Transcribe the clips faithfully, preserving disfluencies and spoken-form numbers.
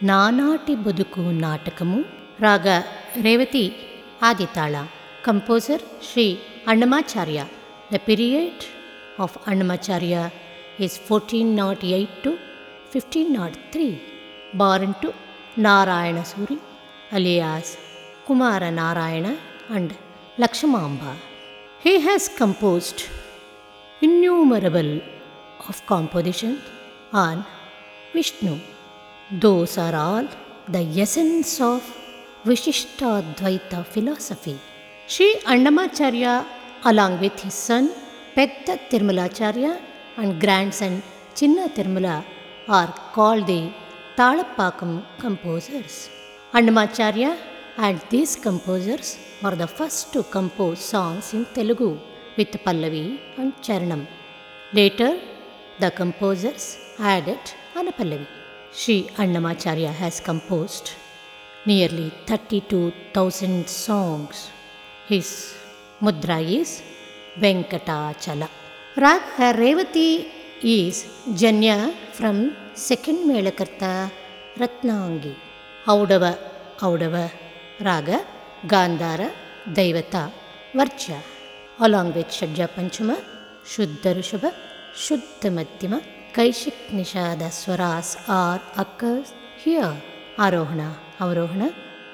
నానాటి బతుకు నాటకము. Raga Revathi Adi tala. Composer Shri Annamacharya. The period of Annamacharya is fourteen oh eight to fifteen oh three. Born to Narayana Suri alias Kumara Narayana and Lakshamamba. He has composed innumerable of compositions on Vishnu. Those are all the essence of Vishishtadvaita philosophy. Sri Annamacharya, along with his son Pedda Tirumalacharya and grandson Chinna Tirumala, are called the Talapakam composers. Annamacharya and these composers are the first to compose songs in Telugu with Pallavi and Charanam. Later, the composers added Anapallavi. Sri Annamacharya has composed nearly thirty-two thousand songs. His mudra is Venkatachala. Raga Revati is Janya from second Melakarta Ratnangi. Audava Audava Raga Gandhara Daivata Varcha. Along with Shadja Panchama, Shuddha Rishabha, Shuddha Madhyama, Kaishik Nishada Swaras are occurs here. Arohana Avarohana.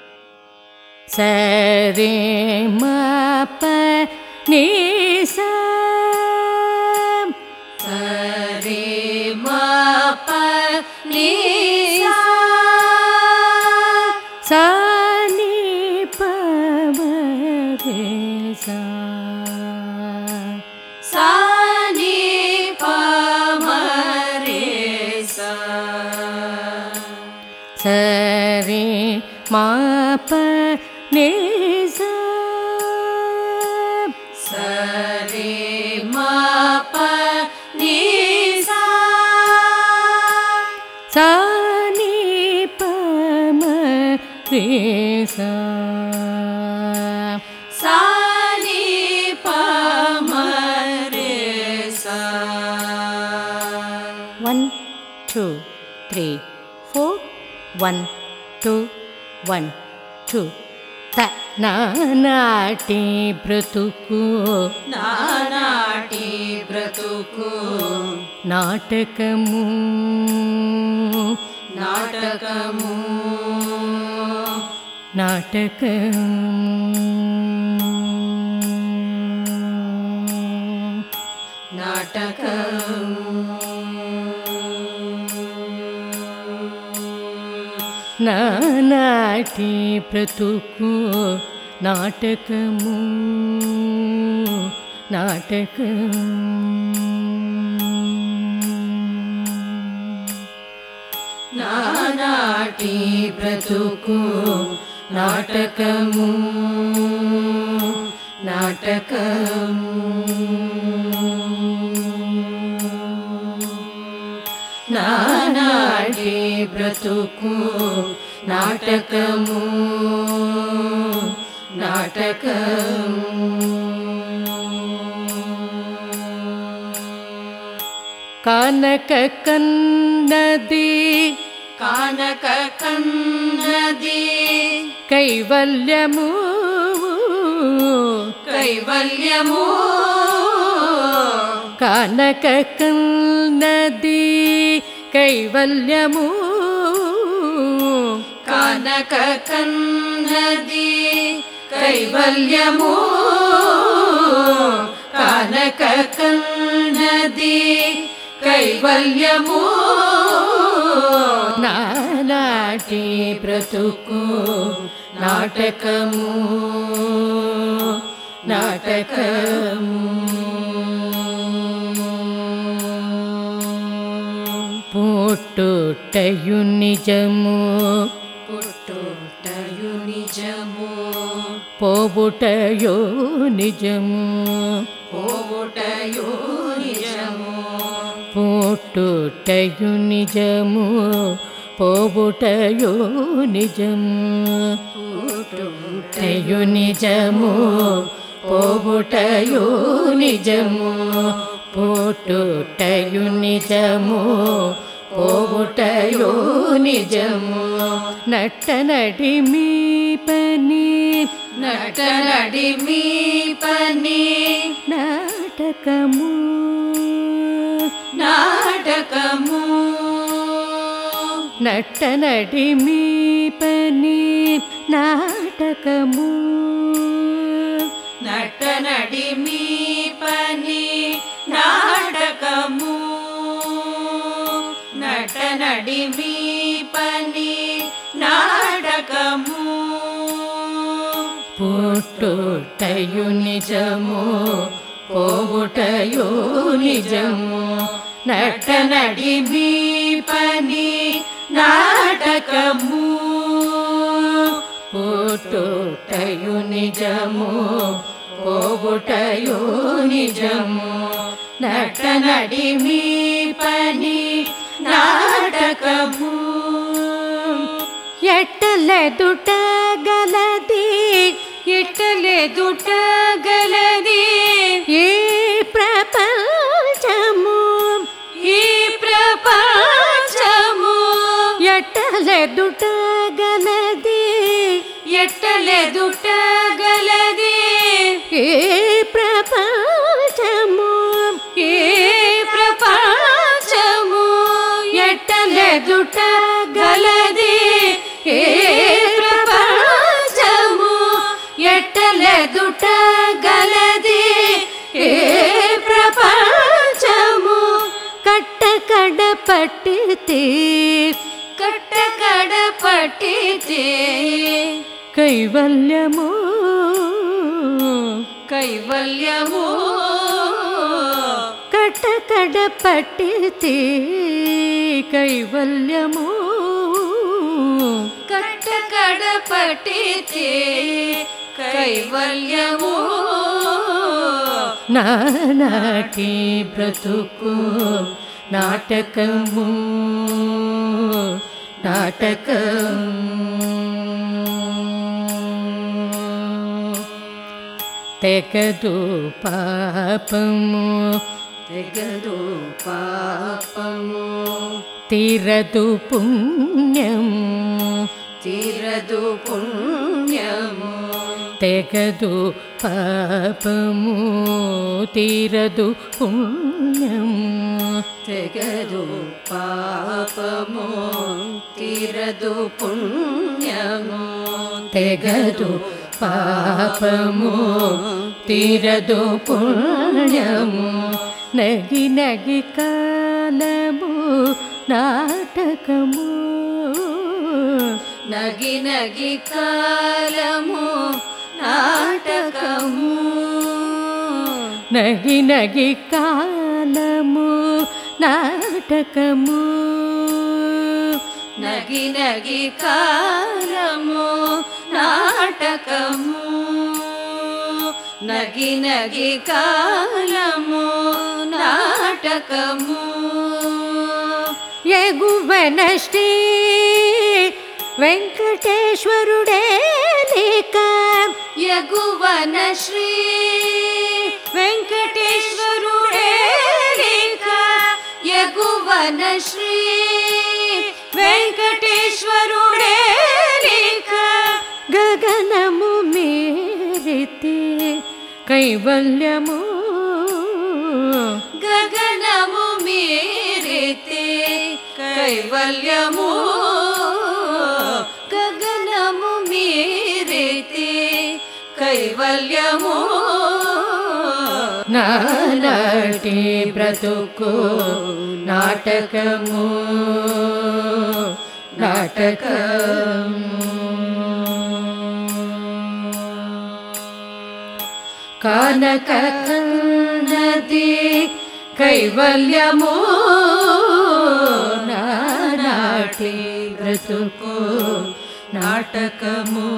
Sare ma pa ni sa. Sare ma pa ni sa. Sa ni pa ma re sa. Sa ni pa ma re sa. Sare ma pa ni sa. Sare ma pa ni sa. Sa ni pa ma re sa. Sa ni pa ma re sa. One, two, three, four. One, two, one, two. Ta na naati bratuku. నానాటి బ్రతుకు నాటకము నాటకము నాటకము నాటకము నానాటి బ్రతుకు నాటకము నాటకము నానాటి బ్రతుకు నాటకము నాటకము నానాటి బ్రతుకు నాటకము నాటకము కానక కన్నది కానక కన్నది కైవల్యము కైవల్యము కానక కన్నది కైవల్యము కానక కన్నది కైవల్యము కానక కన్నది కైవల్యము నానాటి బ్రతుకు నాటకము నాటకము పుట్టుటయు నిజము పుట్టుటయు నిజము పోవుటయు నిజము పోవుటయు నిజము పుట్టుటయు నిజము పోవుటయు నిజము పుట్టుటయు నిజము పోవుటయు నిజము పుట్టుటయు నిజము పోవుటయో నిజము నట్టనడి మీ పని నటనడి మీ పని నాటకము నాటకము నట్టనడి మీ పని నాటకము నటనడి మీ పని నాటకము నటనడి మీ పని నాటకము పుట్టుటయు నిజము పోవుటయు నిజము నటనడి మీ పని నాటకము పుట్టుటయు నిజము పోవుటయు నిజము నటనడి మీ పని నాటకము ఎట్టలెదుట గలది ఎట్టలెదుట గలది ఈ ప్రపంచము ఈ ప్రపంచము ఎట్టలెదుట గలది ఎట్టలెదుట గలది ఈ ప్రపంచము ఈ ప్రపంచము ఎట్టలెదుట గలది ఈ ప్రపంచము ఎట్టలెదుట గలది ఈ ప్రపంచము కట్టకడ పట్టితే కట్టకడ పట్టితే కైవల్యము కైవల్యము కట్టకడ పట్టితే కైవల్యము కట్టకడ పట్టితే కైవల్యము నానాటి బ్రతుకు నాటకము నాటకం తెగదు పాపము తెగదు పాపము తీరదు పుణ్యము తీరదు పుణ్యము తెగదు పాపము తీరదు పుణ్యము తెగదు పాపము తీరదు పుణ్యము తెగదు పాపము తీరదు పుణ్యము నగి నగి కాలము నాటకము నగి నగి కాలము నాటకము నగి నగి కాలము నాటకము నగి నగి కాలము నాటకము నగి నగి కాలము నాటకము ఎగువన శ్రీ వెంకటేశ్వరుడే లేక ఎగువన శ్రీ వెంకటేశ్వరుడే లేక ఎగువన శ్రీ వెంకటేశ్వరుడే లేక గగనము మేరితే కైవల్యము గగనము మీరితే కైవల్యము గగనము మీరితే కైవల్యము నానాటి బ్రతుకు నాటకము నాటకము కానక నది కైవల్యము నానాటి బ్రతుకు నాటకము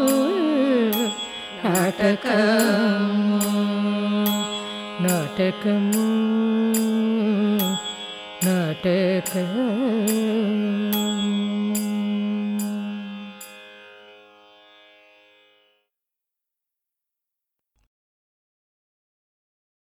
నాటకము నాటకము నాటకము